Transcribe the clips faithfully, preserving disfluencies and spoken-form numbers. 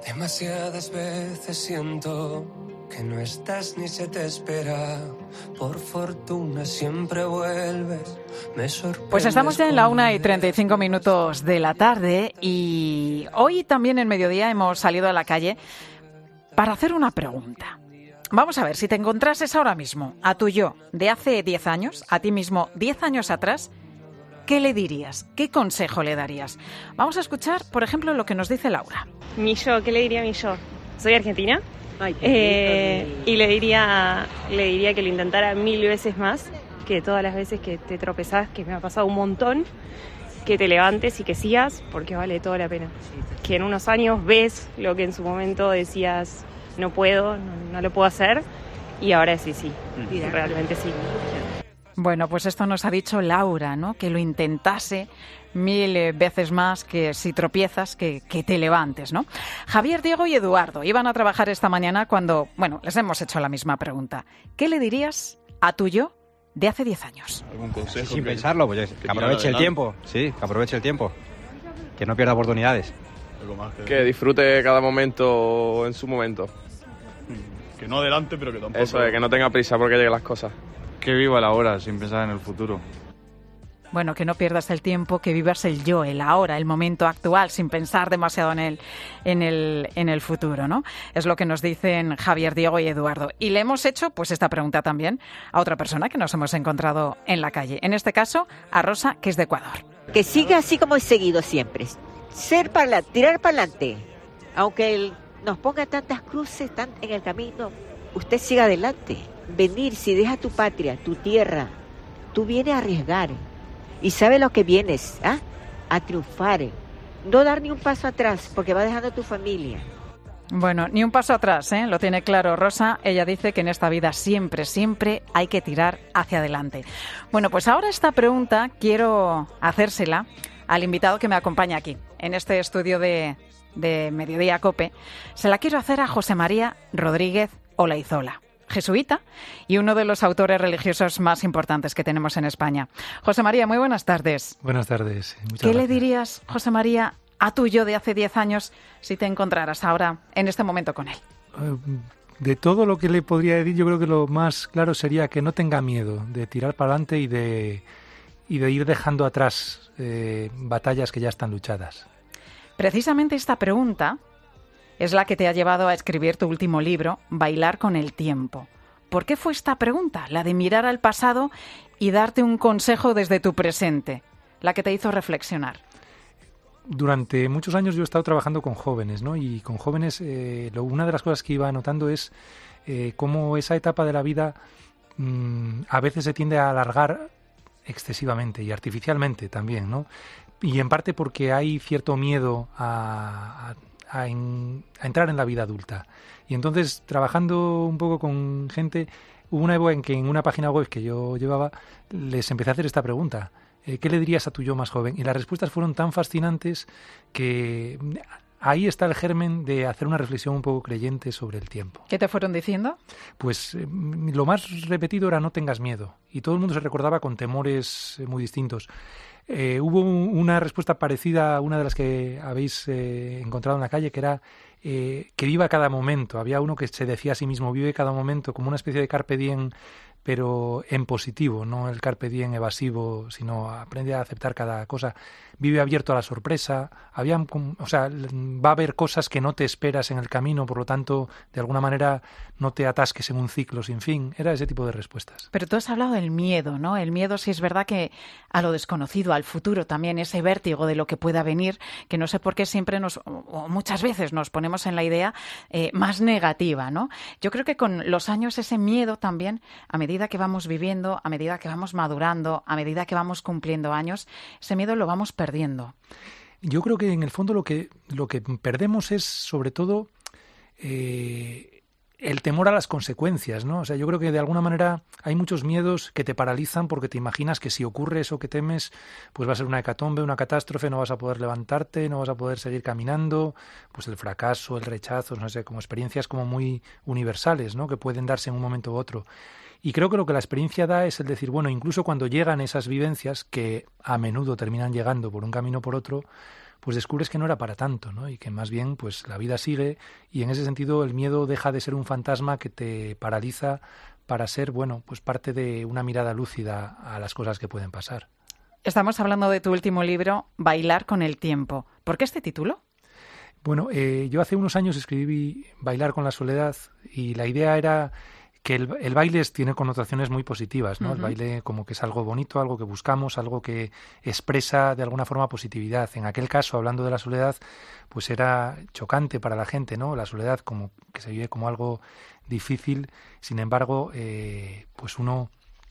Demasiadas veces siento que no estás ni se te espera. Por fortuna siempre vuelves. Me sorprendes. Pues estamos ya en la una y treinta y cinco minutos de la tarde y hoy también en mediodía hemos salido a la calle para hacer una pregunta. Vamos a ver, si te encontrases ahora mismo a tu yo de hace diez años, a ti mismo diez años atrás, ¿qué le dirías? ¿Qué consejo le darías? Vamos a escuchar, por ejemplo, lo que nos dice Laura. Mi yo, ¿qué le diría a mi yo? Soy argentina. Ay, eh, y le diría, le diría que lo intentara mil veces más, que todas las veces que te tropezás, que me ha pasado un montón, que te levantes y que sigas, porque vale toda la pena. Que en unos años ves lo que en su momento decías, no puedo, no, no lo puedo hacer, y ahora sí, sí, Mira. realmente sí. Bueno, pues esto nos ha dicho Laura, ¿no? Que lo intentase mil eh, veces más, que si tropiezas, que, que te levantes, ¿no? Javier, Diego y Eduardo iban a trabajar esta mañana cuando, bueno, les hemos hecho la misma pregunta. ¿Qué le dirías a tu yo de hace diez años? ¿Algún consejo? Sin que, pensarlo, pues que, que aproveche el tiempo, sí, que aproveche el tiempo, que no pierda oportunidades. Algo más que, Que disfrute cada momento en su momento. que no adelante, pero que tampoco... Eso es, que no tenga prisa porque lleguen las cosas. Que viva la hora sin pensar en el futuro. Bueno, que no pierdas el tiempo, que vivas el yo, el ahora, el momento actual, sin pensar demasiado en el, en el, en el futuro, ¿no? Es lo que nos dicen Javier, Diego y Eduardo. Y le hemos hecho, pues, esta pregunta también a otra persona que nos hemos encontrado en la calle. En este caso, a Rosa, que es de Ecuador. Que siga así como he seguido siempre. Ser para tirar para adelante. Aunque él nos ponga tantas cruces tan en el camino, usted siga adelante. Venir, si deja tu patria, tu tierra, tú vienes a arriesgar. Y sabe lo que vienes, ¿ah? A triunfar. No dar ni un paso atrás, porque va dejando tu familia. Bueno, ni un paso atrás, ¿eh? Lo tiene claro Rosa. Ella dice que en esta vida siempre, siempre hay que tirar hacia adelante. Bueno, pues ahora esta pregunta quiero hacérsela al invitado que me acompaña aquí, en este estudio de, de Mediodía COPE. Se la quiero hacer a José María Rodríguez Olaizola, jesuita y uno de los autores religiosos más importantes que tenemos en España. José María, muy buenas tardes. Buenas tardes. Muchas ¿Qué gracias. le dirías, José María, a tu yo de hace diez años si te encontraras ahora, en este momento, con él? De todo lo que le podría decir, yo creo que lo más claro sería que no tenga miedo de tirar para adelante y de, y de ir dejando atrás eh, batallas que ya están luchadas. Precisamente esta pregunta es la que te ha llevado a escribir tu último libro, Bailar con el tiempo. ¿Por qué fue esta pregunta, la de mirar al pasado y darte un consejo desde tu presente, la que te hizo reflexionar? Durante muchos años yo he estado trabajando con jóvenes, ¿no? Y con jóvenes, eh, lo, una de las cosas que iba notando es eh, cómo esa etapa de la vida mmm, a veces se tiende a alargar excesivamente y artificialmente también, ¿no? Y en parte porque hay cierto miedo a... a A, en, a entrar en la vida adulta. Y entonces, trabajando un poco con gente, hubo una época en que en una página web que yo llevaba les empecé a hacer esta pregunta: eh, ¿qué le dirías a tu yo más joven? Y las respuestas fueron tan fascinantes que ahí está el germen de hacer una reflexión un poco creyente sobre el tiempo. ¿Qué te fueron diciendo? Pues eh, lo más repetido era: no tengas miedo. Y todo el mundo se recordaba con temores eh, muy distintos. Eh, hubo una respuesta parecida a una de las que habéis eh, encontrado en la calle, que era eh, que viva cada momento. Había uno que se decía a sí mismo: vive cada momento, como una especie de carpe diem, pero en positivo, no el carpe diem evasivo, sino aprende a aceptar cada cosa. Vive abierto a la sorpresa. Había, o sea, va a haber cosas que no te esperas en el camino, por lo tanto, de alguna manera no te atasques en un ciclo sin fin. Era ese tipo de respuestas. Pero tú has hablado del miedo, ¿no? El miedo, sí, es verdad, que a lo desconocido, al futuro también, ese vértigo de lo que pueda venir, que no sé por qué siempre nos, o muchas veces nos ponemos en la idea eh, más negativa, ¿no? Yo creo que con los años ese miedo también, a medida que vamos viviendo, a medida que vamos madurando, a medida que vamos cumpliendo años, ese miedo lo vamos perdiendo. Yo creo que en el fondo lo que, lo que perdemos es sobre todo eh, el temor a las consecuencias, ¿no? O sea, yo creo que de alguna manera hay muchos miedos que te paralizan porque te imaginas que si ocurre eso que temes, pues va a ser una hecatombe, una catástrofe, no vas a poder levantarte, no vas a poder seguir caminando, pues el fracaso, el rechazo, no sé, como experiencias como muy universales, ¿no? Que pueden darse en un momento u otro. Y creo que lo que la experiencia da es el decir, bueno, incluso cuando llegan esas vivencias, que a menudo terminan llegando por un camino o por otro, pues descubres que no era para tanto, ¿no? Y que más bien pues la vida sigue, y en ese sentido el miedo deja de ser un fantasma que te paraliza para ser, bueno, pues parte de una mirada lúcida a las cosas que pueden pasar. Estamos hablando de tu último libro, Bailar con el tiempo. ¿Por qué este título? Bueno, eh, yo hace unos años escribí Bailar con la soledad, y la idea era que el, el baile tiene connotaciones muy positivas, ¿no? Uh-huh. El baile como que es algo bonito, algo que buscamos, algo que expresa de alguna forma positividad. En aquel caso, hablando de la soledad, pues era chocante para la gente, ¿no? La soledad como que se vive como algo difícil. Sin embargo, eh, pues uno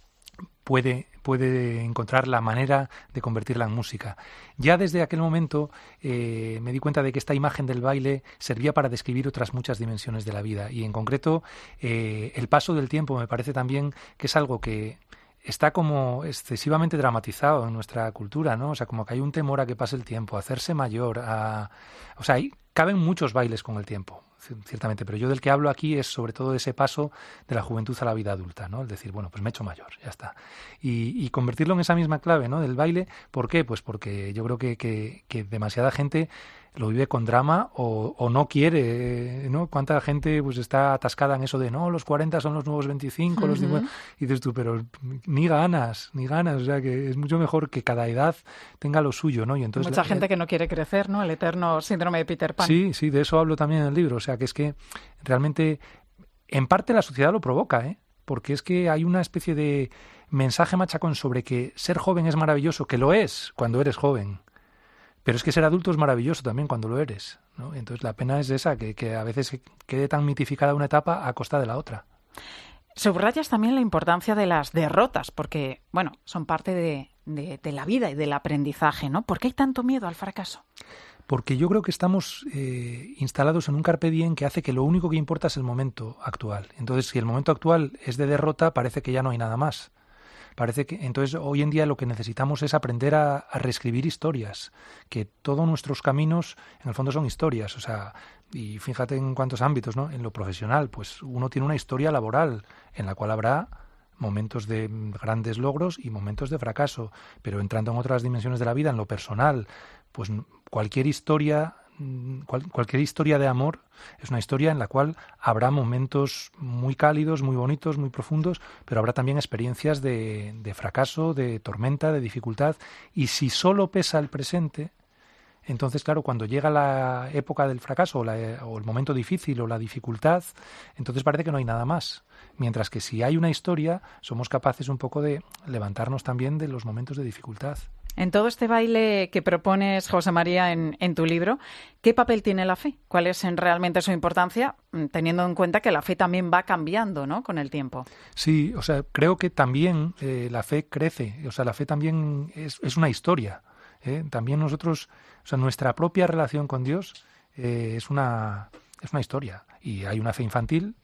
puede, puede encontrar la manera de convertirla en música. Ya desde aquel momento eh, me di cuenta de que esta imagen del baile servía para describir otras muchas dimensiones de la vida, y en concreto eh, el paso del tiempo me parece también que es algo que está como excesivamente dramatizado en nuestra cultura, ¿no? O sea, como que hay un temor a que pase el tiempo, a hacerse mayor, a... O sea, hay, caben muchos bailes con el tiempo, ciertamente, pero yo del que hablo aquí es sobre todo de ese paso de la juventud a la vida adulta, ¿no? Es decir, bueno, pues me he hecho mayor, ya está. Y, y convertirlo en esa misma clave, ¿no? Del baile. ¿Por qué? Pues porque yo creo que, que, que demasiada gente lo vive con drama o, o no quiere, ¿no? Cuánta gente pues está atascada en eso de no, los cuarenta son los nuevos veinticinco, uh-huh. los cincuenta, y dices tú, pero ni ganas, ni ganas, o sea que es mucho mejor que cada edad tenga lo suyo, ¿no? Y entonces mucha la, gente que no quiere crecer, ¿no? El eterno síndrome de Peter Pan. Sí, sí, de eso hablo también en el libro, o sea que es que realmente en parte la sociedad lo provoca, ¿eh? Porque es que hay una especie de mensaje machacón sobre que ser joven es maravilloso, que lo es cuando eres joven. Pero es que ser adulto es maravilloso también cuando lo eres, ¿no? Entonces la pena es esa, que, que a veces quede tan mitificada una etapa a costa de la otra. Subrayas también la importancia de las derrotas, porque, bueno, son parte de, de, de la vida y del aprendizaje, ¿no? ¿Por qué hay tanto miedo al fracaso? Porque yo creo que estamos eh, instalados en un carpe diem que hace que lo único que importa es el momento actual. Entonces, si el momento actual es de derrota, parece que ya no hay nada más. Parece que entonces hoy en día lo que necesitamos es aprender a, a reescribir historias, que todos nuestros caminos en el fondo son historias, o sea, y fíjate en cuántos ámbitos, ¿no? En lo profesional, pues uno tiene una historia laboral en la cual habrá momentos de grandes logros y momentos de fracaso, pero entrando en otras dimensiones de la vida, en lo personal, pues cualquier historia Cual, cualquier historia de amor es una historia en la cual habrá momentos muy cálidos, muy bonitos, muy profundos, pero habrá también experiencias de, de fracaso, de tormenta, de dificultad, y si solo pesa el presente, entonces claro, cuando llega la época del fracaso o, la, o el momento difícil o la dificultad, entonces parece que no hay nada más, mientras que si hay una historia somos capaces un poco de levantarnos también de los momentos de dificultad. En todo este baile que propones, José María, en, en tu libro, ¿qué papel tiene la fe? ¿Cuál es en realmente su importancia, teniendo en cuenta que la fe también va cambiando, ¿no?, con el tiempo? Sí, o sea, creo que también eh, la fe crece, o sea, la fe también es, es una historia. ¿eh? También nosotros, o sea, nuestra propia relación con Dios eh, es una es una historia. Y hay una fe infantil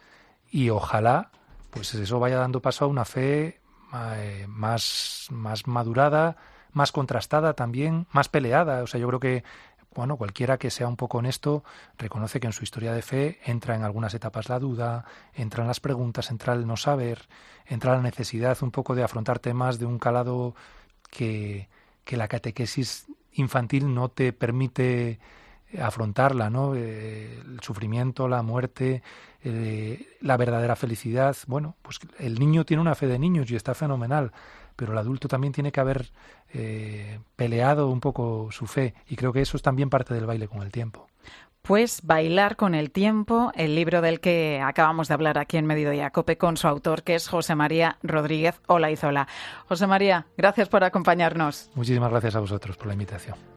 y ojalá pues eso vaya dando paso a una fe eh, más, más madurada, más contrastada también, más peleada. O sea, yo creo que, bueno, cualquiera que sea un poco honesto reconoce que en su historia de fe entra en algunas etapas la duda, entran las preguntas, entra el no saber, entra la necesidad un poco de afrontar temas de un calado que, que la catequesis infantil no te permite afrontarla, ¿no? Eh, el sufrimiento, la muerte, eh, la verdadera felicidad. Bueno, pues el niño tiene una fe de niños y está fenomenal, pero el adulto también tiene que haber eh, peleado un poco su fe, y creo que eso es también parte del baile con el tiempo. Pues Bailar con el tiempo, el libro del que acabamos de hablar aquí en Mediodía Cope con su autor, que es José María Rodríguez Olaizola. José María, gracias por acompañarnos. Muchísimas gracias a vosotros por la invitación.